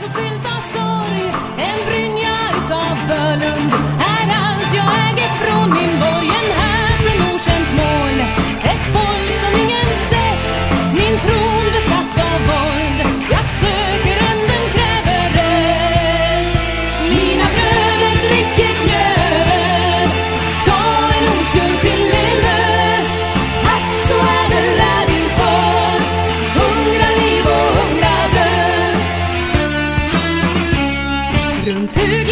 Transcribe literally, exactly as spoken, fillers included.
så fyllt av sorg. En brynja utav Bölund är allt jag äger från min borg. En här från okänt mål, ett folk som ingen sett. Min tron besatt av våld, jag söker änden, kräver rätt. Mina bröder dricker knöl, ta en oskuld till en öl. Ack, så är det där inför, hungra liv och hungra död. Runt hugg